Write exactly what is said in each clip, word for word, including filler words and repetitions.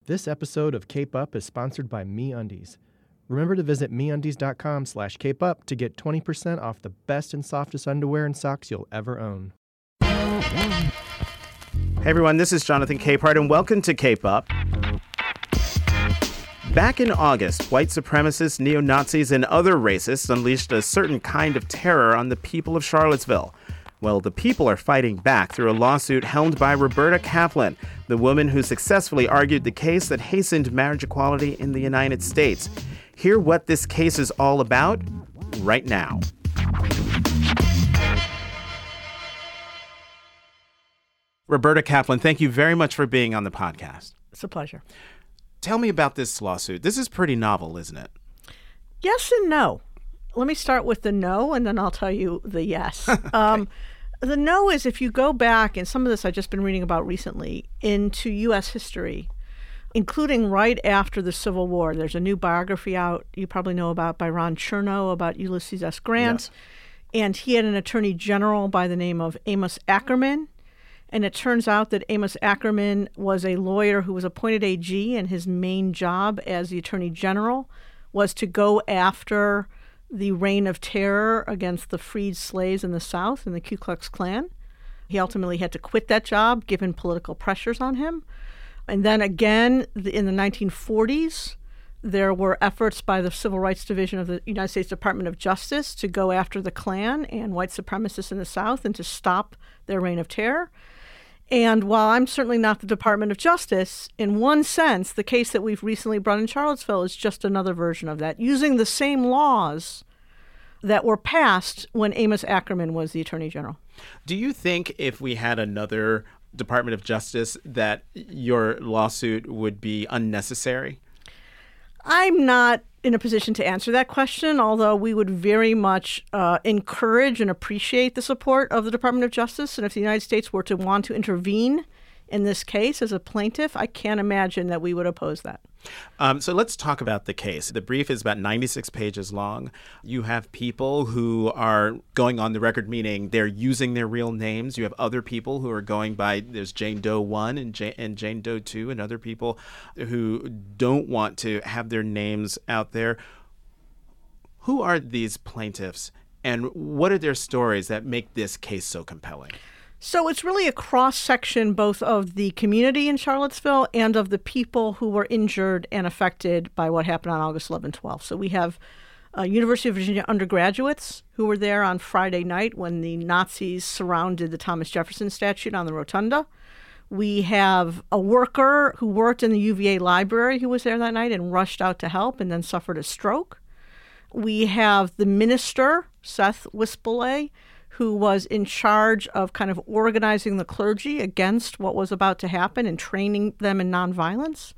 This episode of Cape Up is sponsored by MeUndies. Remember to visit MeUndies.com slash Cape Up to get twenty percent off the best and softest underwear and socks you'll ever own. Hey everyone, this is Jonathan Capehart, and welcome to Cape Up. Back in August, white supremacists, neo-Nazis, and other racists unleashed a certain kind of terror on the people of Charlottesville. Well, the people are fighting back through a lawsuit helmed by Roberta Kaplan, the woman who successfully argued the case that hastened marriage equality in the United States. Hear what this case is all about right now. Roberta Kaplan, thank you very much for being on the podcast. It's a pleasure. Tell me about this lawsuit. This is pretty novel, isn't it? Yes and no. Let me start with the no, and then I'll tell you the yes. okay. um, the no is if you go back, and some of this I've just been reading about recently, into U S history, including right after the Civil War. There's a new biography out you probably know about by Ron Chernow about Ulysses S. Grant. Yeah. And he had an attorney general by the name of Amos Ackerman. And it turns out that Amos Ackerman was a lawyer who was appointed A G, and his main job as the attorney general was to go after the reign of terror against the freed slaves in the South and the Ku Klux Klan. He ultimately had to quit that job given political pressures on him. And then again, in the nineteen forties, there were efforts by the Civil Rights Division of the United States Department of Justice to go after the Klan and white supremacists in the South and to stop their reign of terror. And while I'm certainly not the Department of Justice, in one sense, the case that we've recently brought in Charlottesville is just another version of that, using the same laws that were passed when Amos Ackerman was the Attorney General. Do you think if we had another Department of Justice that your lawsuit would be unnecessary? I'm not in a position to answer that question, although we would very much uh, encourage and appreciate the support of the Department of Justice. And if the United States were to want to intervene in this case as a plaintiff, I can't imagine that we would oppose that. Um, so let's talk about the case. The brief is about ninety-six pages long. You have people who are going on the record, meaning they're using their real names. You have other people who are going by, there's Jane Doe one and, Jane, and Jane Doe two, and other people who don't want to have their names out there. Who are these plaintiffs, and what are their stories that make this case so compelling? So it's really a cross-section both of the community in Charlottesville and of the people who were injured and affected by what happened on August eleventh, twelfth. So we have uh, University of Virginia undergraduates who were there on Friday night when the Nazis surrounded the Thomas Jefferson statue on the rotunda. We have a worker who worked in the U V A library who was there that night and rushed out to help and then suffered a stroke. We have the minister, Seth Wispelay, who was in charge of kind of organizing the clergy against what was about to happen and training them in nonviolence.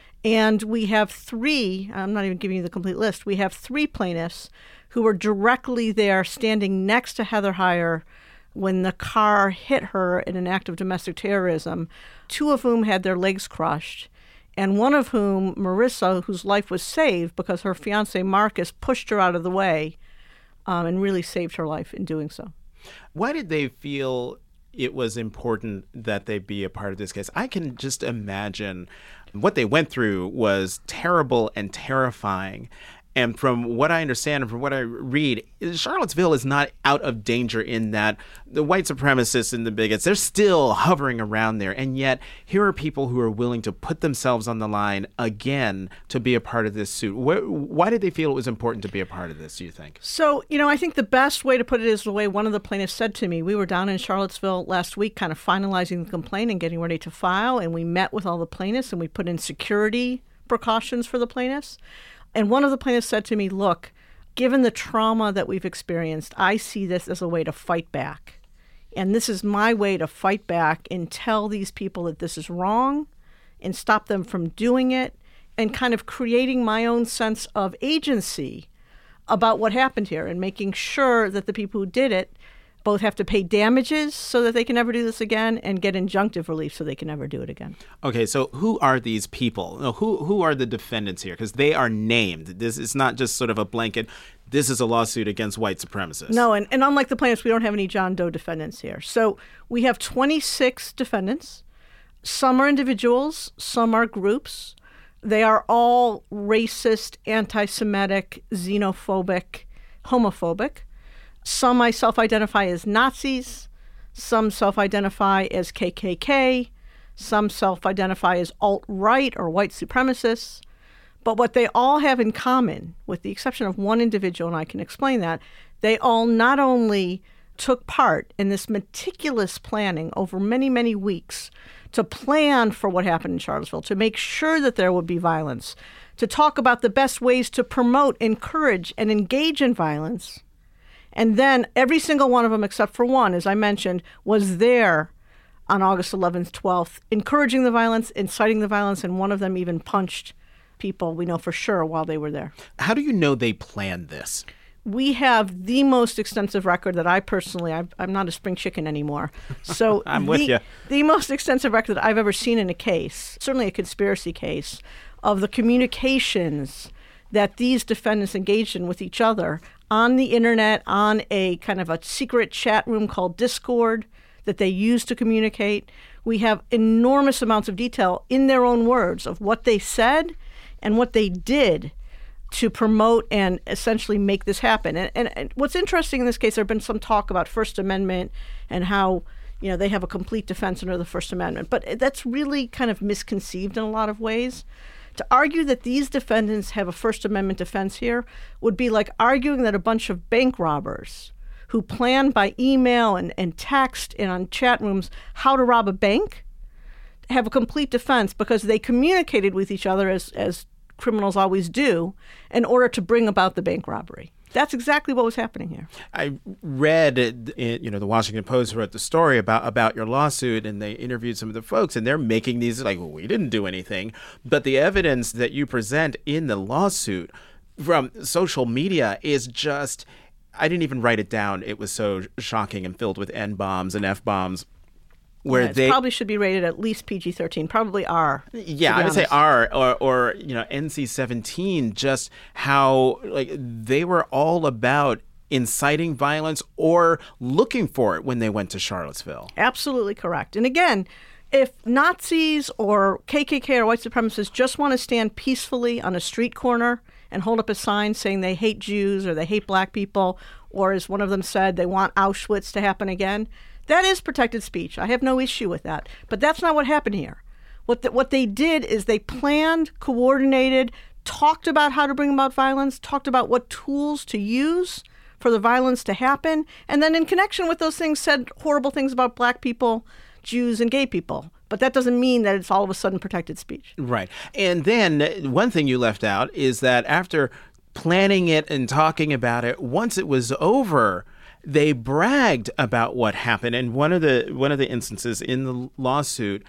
And we have three, I'm not even giving you the complete list, we have three plaintiffs who were directly there standing next to Heather Heyer when the car hit her in an act of domestic terrorism, two of whom had their legs crushed, and one of whom, Marissa, whose life was saved because her fiancé Marcus pushed her out of the way um, and really saved her life in doing so. Why did they feel it was important that they be a part of this case? I can just imagine what they went through was terrible and terrifying. And from what I understand and from what I read, Charlottesville is not out of danger in that the white supremacists and the bigots, they're still hovering around there. And yet here are people who are willing to put themselves on the line again to be a part of this suit. Why did they feel it was important to be a part of this, do you think? So, you know, I think the best way to put it is the way one of the plaintiffs said to me. We were down in Charlottesville last week kind of finalizing the complaint and getting ready to file. And we met with all the plaintiffs and we put in security precautions for the plaintiffs. And one of the plaintiffs said to me, look, given the trauma that we've experienced, I see this as a way to fight back. And this is my way to fight back and tell these people that this is wrong and stop them from doing it and kind of creating my own sense of agency about what happened here and making sure that the people who did it both have to pay damages so that they can never do this again and get injunctive relief so they can never do it again. Okay, so who are these people? No, who who are the defendants here? Because they are named. This is not just sort of a blanket, this is a lawsuit against white supremacists. No, and, and unlike the plaintiffs, we don't have any John Doe defendants here. So we have twenty-six defendants. Some are individuals, some are groups. They are all racist, anti-Semitic, xenophobic, homophobic. Some I self-identify as Nazis. Some self-identify as K K K. Some self-identify as alt-right or white supremacists. But what they all have in common, with the exception of one individual, and I can explain that, they all not only took part in this meticulous planning over many, many weeks to plan for what happened in Charlottesville, to make sure that there would be violence, to talk about the best ways to promote, encourage, and engage in violence. And then every single one of them, except for one, as I mentioned, was there on August eleventh, twelfth, encouraging the violence, inciting the violence, and one of them even punched people, we know for sure, while they were there. How do you know they planned this? We have the most extensive record that I personally, I've, I'm not a spring chicken anymore. So I'm the, with you. The most extensive record that I've ever seen in a case, certainly a conspiracy case, of the communications that these defendants engaged in with each other on the internet, on a kind of a secret chat room called Discord that they used to communicate. We have enormous amounts of detail in their own words of what they said and what they did to promote and essentially make this happen. And, and, and what's interesting in this case, there have been some talk about First Amendment and how, you know, they have a complete defense under the First Amendment. But that's really kind of misconceived in a lot of ways. To argue that these defendants have a First Amendment defense here would be like arguing that a bunch of bank robbers who plan by email and, and text and on chat rooms how to rob a bank have a complete defense because they communicated with each other, as, as criminals always do, in order to bring about the bank robbery. That's exactly what was happening here. I read, you know, the Washington Post wrote the story about, about your lawsuit, and they interviewed some of the folks, and they're making these like, well, we didn't do anything. But the evidence that you present in the lawsuit from social media is just, I didn't even write it down. It was so shocking and filled with N-bombs and F-bombs. Where yeah, they probably should be rated at least P G thirteen, probably R. Yeah, I would say R or, or you know, N C seventeen, just how like they were all about inciting violence or looking for it when they went to Charlottesville. Absolutely correct. And again, if Nazis or K K K or white supremacists just want to stand peacefully on a street corner and hold up a sign saying they hate Jews or they hate black people, or as one of them said, they want Auschwitz to happen again, that is protected speech. I have no issue with that. But that's not what happened here. What the, what they did is they planned, coordinated, talked about how to bring about violence, talked about what tools to use for the violence to happen, and then in connection with those things said horrible things about black people, Jews, and gay people. But that doesn't mean that it's all of a sudden protected speech. Right. And then one thing you left out is that after planning it and talking about it, once it was over, they bragged about what happened. And one of the one of the instances in the lawsuit,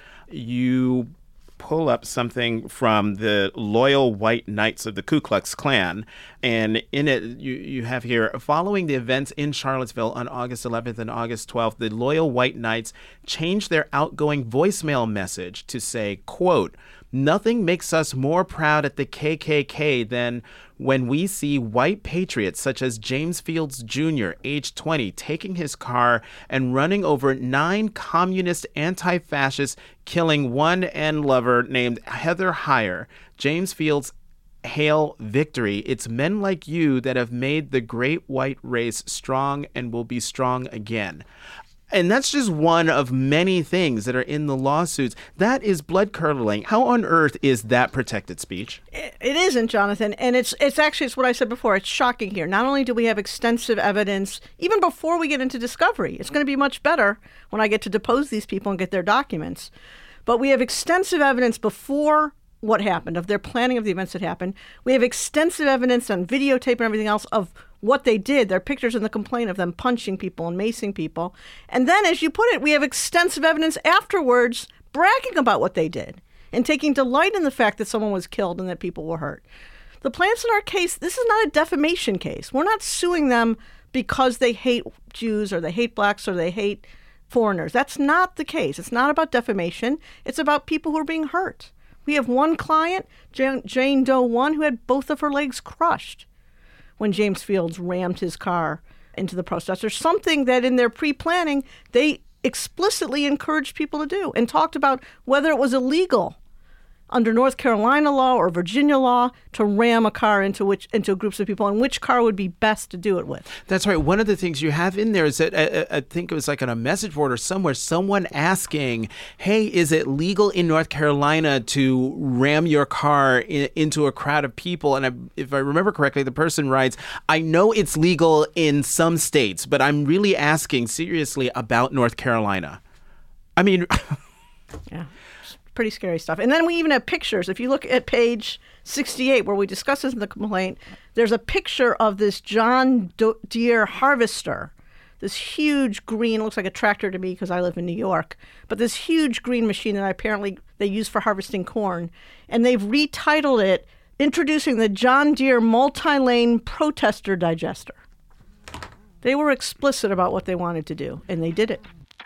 you pull up something from the Loyal White Knights of the Ku Klux Klan. And in it, you, you have here, following the events in Charlottesville on August eleventh and August twelfth, the Loyal White Knights changed their outgoing voicemail message to say, quote, "Nothing makes us more proud at the K K K than when we see white patriots such as James Fields Junior, age twenty, taking his car and running over nine communist anti-fascists, killing one N lover named Heather Heyer. James Fields, hail victory. It's men like you that have made the great white race strong and will be strong again." And that's just one of many things that are in the lawsuits. That is blood-curdling. How on earth is that protected speech? It isn't, Jonathan. And it's it's actually, it's what I said before. It's shocking here. Not only do we have extensive evidence, even before we get into discovery, it's going to be much better when I get to depose these people and get their documents. But we have extensive evidence before what happened, of their planning of the events that happened. We have extensive evidence on videotape and everything else of what they did. There are pictures in the complaint of them punching people and macing people. And then, as you put it, we have extensive evidence afterwards bragging about what they did and taking delight in the fact that someone was killed and that people were hurt. The plaintiffs in our case, this is not a defamation case. We're not suing them because they hate Jews or they hate blacks or they hate foreigners. That's not the case. It's not about defamation. It's about people who are being hurt. We have one client, Jane Doe one, who had both of her legs crushed when James Fields rammed his car into the protesters, something that in their pre-planning, they explicitly encouraged people to do and talked about whether it was illegal under North Carolina law or Virginia law to ram a car into which into groups of people, and which car would be best to do it with. That's right. One of the things you have in there is that I, I think it was like on a message board or somewhere, someone asking, hey, is it legal in North Carolina to ram your car in, into a crowd of people? And I, if I remember correctly, the person writes, I know it's legal in some states, but I'm really asking seriously about North Carolina. I mean... yeah. Pretty scary stuff. And then we even have pictures. If you look at page sixty-eight, where we discuss this in the complaint, there's a picture of this John Deere harvester, this huge green, looks like a tractor to me because I live in New York, but this huge green machine that apparently they use for harvesting corn. And they've retitled it, Introducing the John Deere Multi-Lane Protester Digester. They were explicit about what they wanted to do, and they did it.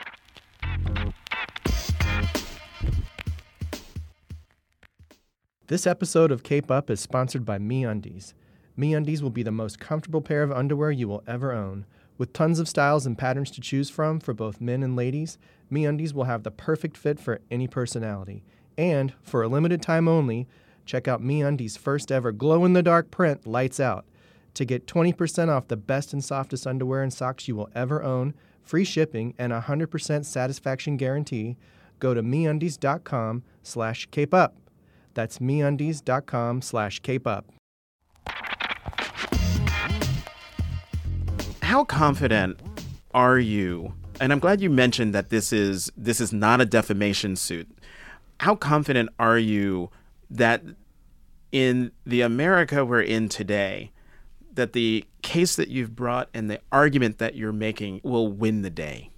This episode of Cape Up is sponsored by MeUndies. MeUndies will be the most comfortable pair of underwear you will ever own. With tons of styles and patterns to choose from for both men and ladies, MeUndies will have the perfect fit for any personality. And, for a limited time only, check out MeUndies' first ever glow-in-the-dark print, Lights Out. To get twenty percent off the best and softest underwear and socks you will ever own, free shipping, and a one hundred percent satisfaction guarantee, go to MeUndies.com slash Cape Up. That's MeUndies.com slash Cape Up. How confident are you? And I'm glad you mentioned that this is this is not a defamation suit. How confident are you that in the America we're in today, that the case that you've brought and the argument that you're making will win the day?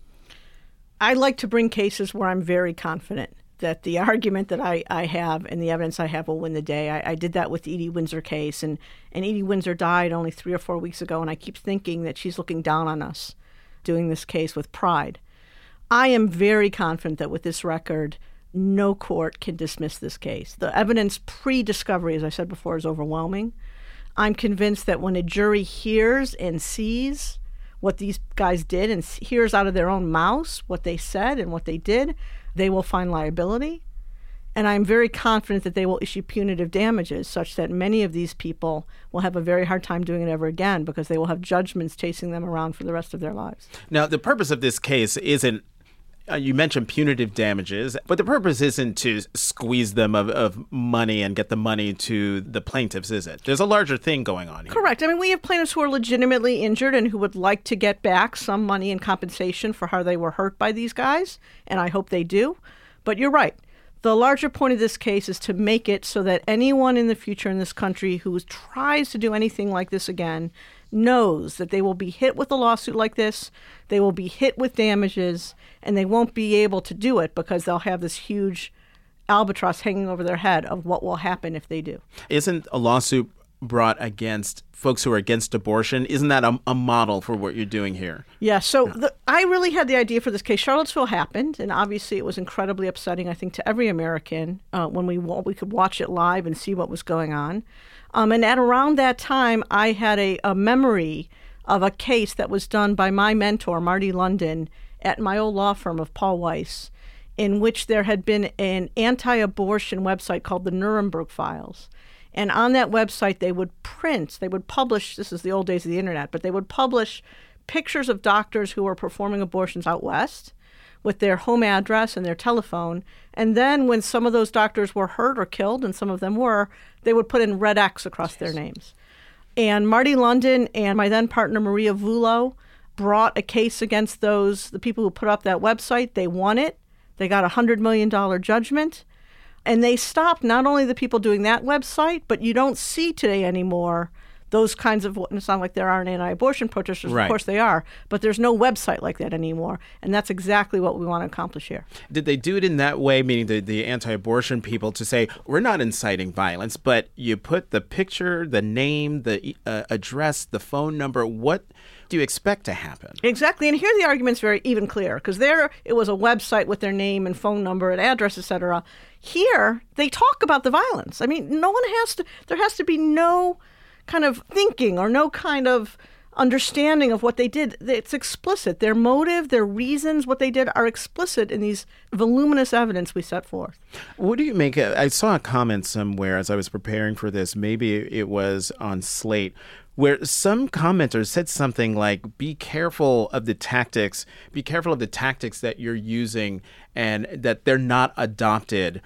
I like to bring cases where I'm very confident that the argument that I, I have and the evidence I have will win the day. I, I did that with the Edie Windsor case, and, and Edie Windsor died only three or four weeks ago, and I keep thinking that she's looking down on us doing this case with pride. I am very confident that with this record, no court can dismiss this case. The evidence pre-discovery, as I said before, is overwhelming. I'm convinced that when a jury hears and sees what these guys did and hears out of their own mouths what they said and what they did, they will find liability. And I'm very confident that they will issue punitive damages such that many of these people will have a very hard time doing it ever again because they will have judgments chasing them around for the rest of their lives. Now, the purpose of this case isn't, uh, you mentioned punitive damages, but the purpose isn't to squeeze them of, of money and get the money to the plaintiffs, is it? There's a larger thing going on here. Correct. I mean, we have plaintiffs who are legitimately injured and who would like to get back some money in compensation for how they were hurt by these guys, and I hope they do. But you're right. The larger point of this case is to make it so that anyone in the future in this country who tries to do anything like this again knows that they will be hit with a lawsuit like this, they will be hit with damages, and they won't be able to do it because they'll have this huge albatross hanging over their head of what will happen if they do. Isn't a lawsuit brought against folks who are against abortion? Isn't that a, a model for what you're doing here? Yeah, so the, I really had the idea for this case. Charlottesville happened, and obviously it was incredibly upsetting, I think, to every American uh, when we we could watch it live and see what was going on. Um, and at around that time, I had a, a memory of a case that was done by my mentor, Marty London, at my old law firm of Paul Weiss, in which there had been an anti-abortion website called the Nuremberg Files. And on that website, they would print, they would publish, this is the old days of the internet, but they would publish pictures of doctors who were performing abortions out west with their home address and their telephone. And then when some of those doctors were hurt or killed, and some of them were, they would put in red X across their names. And Marty London and my then partner, Maria Vullo, brought a case against those, the people who put up that website. They won it. They got a one hundred million dollars judgment. And they stopped not only the people doing that website, but you don't see today anymore those kinds of, it's not like there aren't anti-abortion protesters, right. Of course they are, but there's no website like that anymore. And that's exactly what we want to accomplish here. Did they do it in that way, meaning the, the anti-abortion people, to say, we're not inciting violence, but you put the picture, the name, the uh, address, the phone number, what do you expect to happen? Exactly. And here the argument's very even clear, because there it was a website with their name and phone number and address, et cetera. Here, they talk about the violence. I mean, no one has to, there has to be no kind of thinking or no kind of understanding of what they did. It's explicit. Their motive, their reasons, what they did are explicit in these voluminous evidence we set forth. What do you make of, I saw a comment somewhere as I was preparing for this, maybe it was on Slate, where some commenters said something like, be careful of the tactics, be careful of the tactics that you're using and that they're not adopted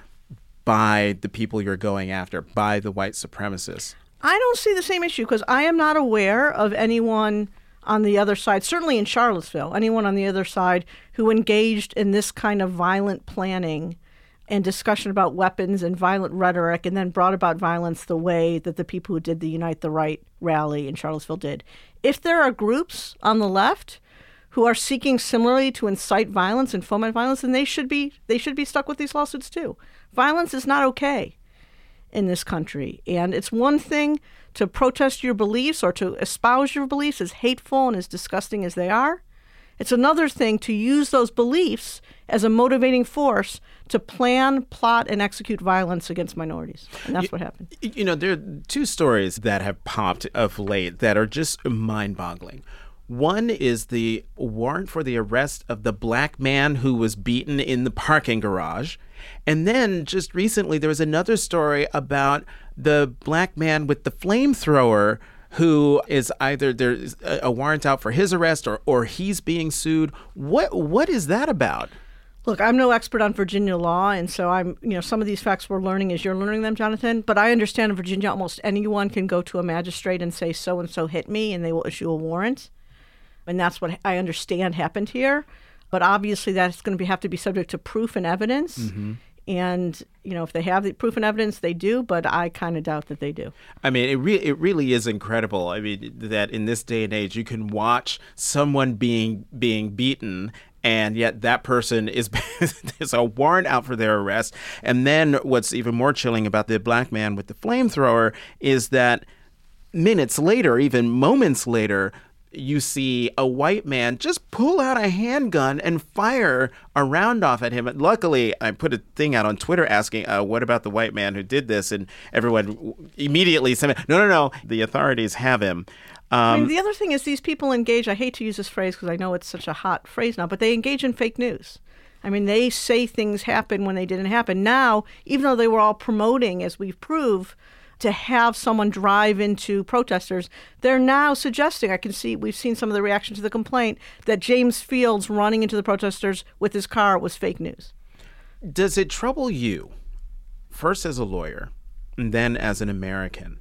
by the people you're going after, by the white supremacists. I don't see the same issue because I am not aware of anyone on the other side, certainly in Charlottesville, anyone on the other side who engaged in this kind of violent planning and discussion about weapons and violent rhetoric and then brought about violence the way that the people who did the Unite the Right rally in Charlottesville did. If there are groups on the left who are seeking similarly to incite violence and foment violence, then they should be they should be stuck with these lawsuits too. Violence is not okay in this country. And it's one thing to protest your beliefs or to espouse your beliefs, as hateful and as disgusting as they are. It's another thing to use those beliefs as a motivating force to plan, plot, and execute violence against minorities. And that's you, what happened. You know, there are two stories that have popped of late that are just mind-boggling. One is the warrant for the arrest of the black man who was beaten in the parking garage. And then just recently, there was another story about the black man with the flamethrower who is either there's a warrant out for his arrest or, or he's being sued. What what is that about? Look, I'm no expert on Virginia law, and so I'm, you know, some of these facts we're learning as you're learning them, Jonathan. But I understand in Virginia, almost anyone can go to a magistrate and say, so and so hit me, and they will issue a warrant. And that's what I understand happened here. But obviously, that's going to be, have to be subject to proof and evidence. Mm-hmm. And, you know, if they have the proof and evidence, they do. But I kind of doubt that they do. I mean, it, re- it really is incredible. I mean, that in this day and age, you can watch someone being being beaten, and yet that person is there's a warrant out for their arrest. And then what's even more chilling about the black man with the flamethrower is that minutes later, even moments later, you see a white man just pull out a handgun and fire a round off at him. Luckily, I put a thing out on Twitter asking, uh, what about the white man who did this? And everyone immediately said, no, no, no, the authorities have him. Um, I mean, the other thing is these people engage, I hate to use this phrase because I know it's such a hot phrase now, but they engage in fake news. I mean, they say things happen when they didn't happen. Now, even though they were all promoting, as we've proved, to have someone drive into protesters, they're now suggesting, I can see, we've seen some of the reaction to the complaint, that James Fields running into the protesters with his car was fake news. Does it trouble you, first as a lawyer, and then as an American,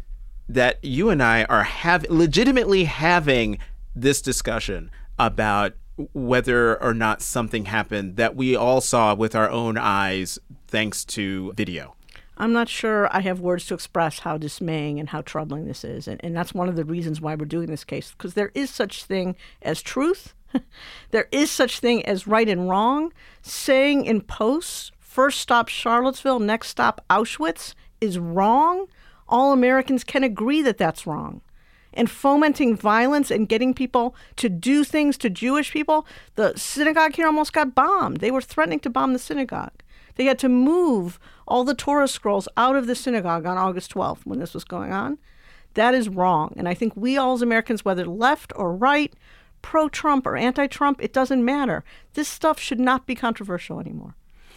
that you and I are have, legitimately having this discussion about whether or not something happened that we all saw with our own eyes thanks to video? I'm not sure I have words to express how dismaying and how troubling this is. And, and that's one of the reasons why we're doing this case, because there is such thing as truth. There is such thing as right and wrong. Saying in posts, first stop Charlottesville, next stop Auschwitz, is wrong. All Americans can agree that that's wrong. And fomenting violence and getting people to do things to Jewish people, the synagogue here almost got bombed. They were threatening to bomb the synagogue. They had to move all the Torah scrolls out of the synagogue on August twelfth when this was going on. That is wrong. And I think we all as Americans, whether left or right, pro-Trump or anti-Trump, it doesn't matter. This stuff should not be controversial anymore.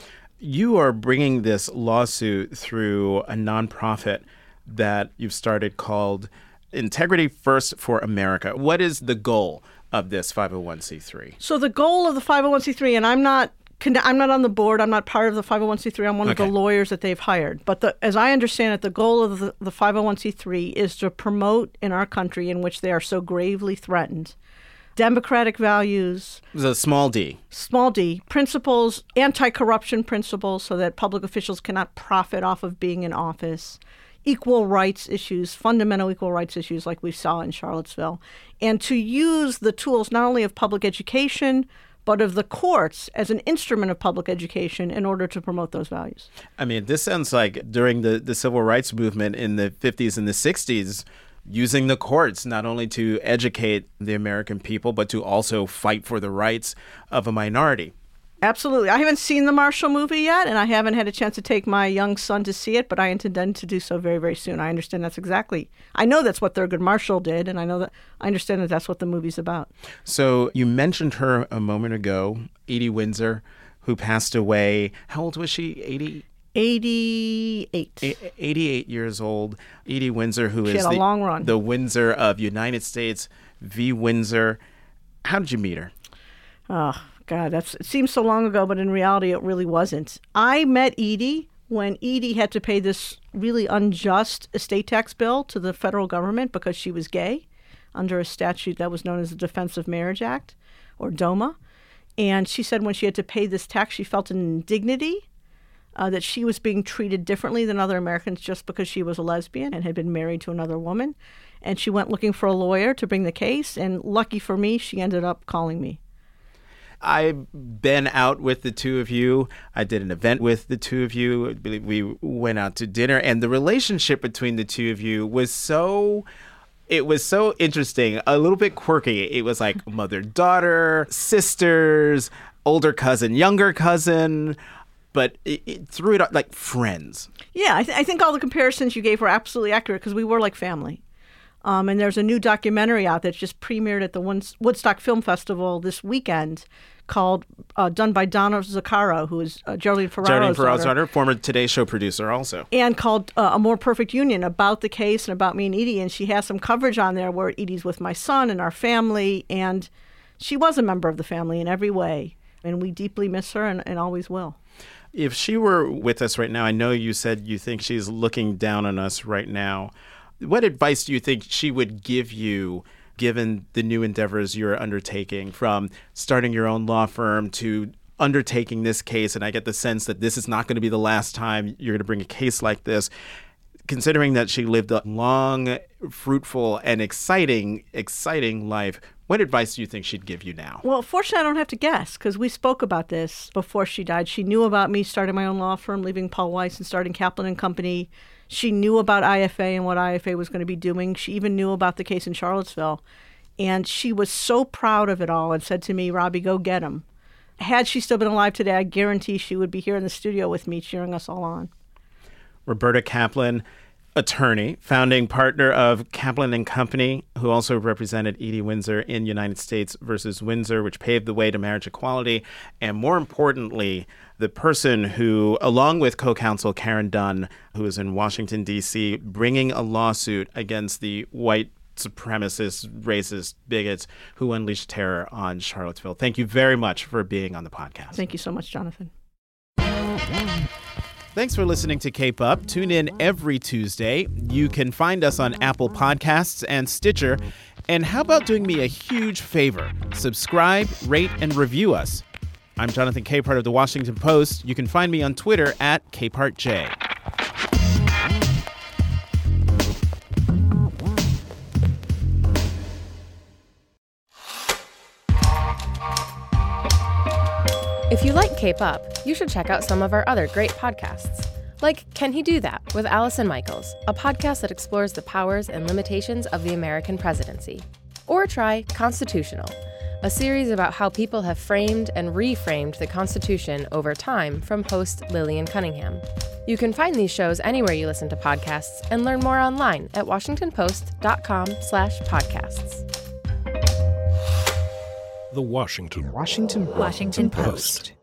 You are bringing this lawsuit through a nonprofit that you've started called Integrity First for America. What is the goal of this five oh one c three? So the goal of the five oh one c three, and I'm not I'm not on the board. I'm not part of the five oh one c three. I'm one okay. of the lawyers that they've hired. But the, as I understand it, the goal of the, the five oh one c three is to promote in our country, in which they are so gravely threatened, democratic values. It's a small d. Small d. Principles, anti-corruption principles, so that public officials cannot profit off of being in office. Equal rights issues, fundamental equal rights issues like we saw in Charlottesville. And to use the tools not only of public education, but of the courts as an instrument of public education in order to promote those values. I mean, this sounds like during the, the civil rights movement in the fifties and the sixties, using the courts not only to educate the American people, but to also fight for the rights of a minority. Absolutely. I haven't seen the Marshall movie yet, and I haven't had a chance to take my young son to see it, but I intend to do so very, very soon. I understand that's exactly, I know that's what Thurgood Marshall did, and I know that, I understand that that's what the movie's about. So you mentioned her a moment ago, Edie Windsor, who passed away. How old was she? eighty? eighty-eight. A- eighty-eight years old. Edie Windsor, who she is had a the, long run. the Windsor of United States v. Windsor. How did you meet her? Oh, God, that's it seems so long ago, but in reality, it really wasn't. I met Edie when Edie had to pay this really unjust estate tax bill to the federal government because she was gay under a statute that was known as the Defense of Marriage Act, or DOMA. And she said when she had to pay this tax, she felt an indignity uh, that she was being treated differently than other Americans just because she was a lesbian and had been married to another woman. And she went looking for a lawyer to bring the case. And lucky for me, she ended up calling me. I've been out with the two of you. I did an event with the two of you. I believe we went out to dinner, and the relationship between the two of you was so, it was so interesting, a little bit quirky. It was like mother-daughter, sisters, older cousin, younger cousin, but it, it threw it out like friends. Yeah, I, th- I think all the comparisons you gave were absolutely accurate because we were like family. Um, and there's a new documentary out that's just premiered at the Woodstock Film Festival this weekend called, uh, done by Donna Zuccaro, who is uh, Geraldine Ferraro's Geraldine Ferraro's daughter, daughter, former Today Show producer also. And called uh, A More Perfect Union, about the case and about me and Edie. And she has some coverage on there where Edie's with my son and our family. And she was a member of the family in every way. And we deeply miss her and, and always will. If she were with us right now, I know you said you think she's looking down on us right now. What advice do you think she would give you, given the new endeavors you're undertaking, from starting your own law firm to undertaking this case? And I get the sense that this is not going to be the last time you're going to bring a case like this. Considering that she lived a long, fruitful, and exciting, exciting life, what advice do you think she'd give you now? Well, fortunately, I don't have to guess because we spoke about this before she died. She knew about me starting my own law firm, leaving Paul Weiss and starting Kaplan and Company. She knew about I F A and what I F A was going to be doing. She even knew about the case in Charlottesville. And she was so proud of it all and said to me, Robbie, go get him. Had she still been alive today, I guarantee she would be here in the studio with me cheering us all on. Roberta Kaplan, attorney, founding partner of Kaplan and Company, who also represented Edie Windsor in United States versus Windsor, which paved the way to marriage equality. And more importantly, the person who, along with co-counsel Karen Dunn, who is in Washington, D C, bringing a lawsuit against the white supremacists, racist bigots who unleashed terror on Charlottesville. Thank you very much for being on the podcast. Thank you so much, Jonathan. Thanks for listening to Cape Up. Tune in every Tuesday. You can find us on Apple Podcasts and Stitcher. And how about doing me a huge favor? Subscribe, rate, and review us. I'm Jonathan Capehart of The Washington Post. You can find me on Twitter at CapehartJ. If you like Cape Up, you should check out some of our other great podcasts, like Can He Do That with Allison Michaels, a podcast that explores the powers and limitations of the American presidency. Or try Constitutional, a series about how people have framed and reframed the Constitution over time, from host Lillian Cunningham. You can find these shows anywhere you listen to podcasts and learn more online at washingtonpost.com slash podcasts. The Washington Washington Washington Post.